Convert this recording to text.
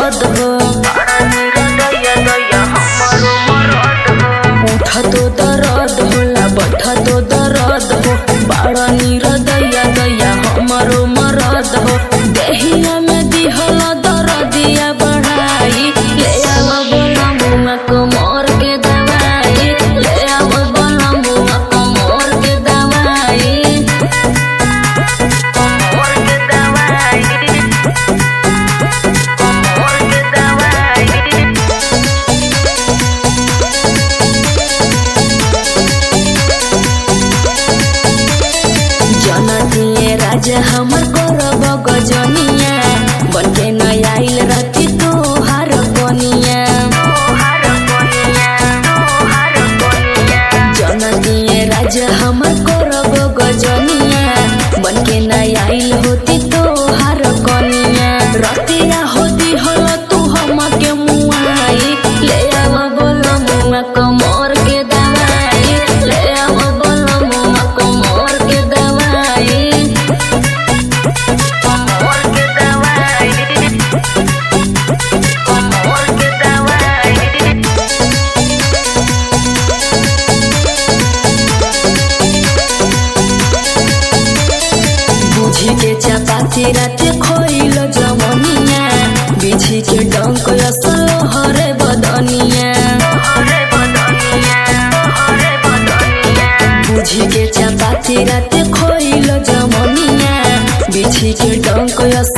मरद हो उठा तो दर्द होला बैठा तो दर्द हो बड़ा निरदैया दैया हमारो मरद हो देहिया में दिहल दर्दिया बढ़ाई ले आव बोला मुआ कमर के दवाई ले आव बोला मुआ कमर के दवाई कमर के दवाई कमर के दवाई जनतिए राजा हमर करब गजनिया बनके न आइल राती तोहार कनिया जनतिए राजा हमर करब गजनिया बनके न आइल होती तोहार कनिया रतिया होती हल तू हमके मुआई ले आव बोला मुआ कमर के दवाई ले आव बोला मुआ कमर के दवाई कमर के दवाई कमर के दवाई बुझी के चपाती राते खोइल जमनिया बिछी के डंक असल हरे बदनिया बुझी के चपाती राते खोइल जमनिया बिछी के डंक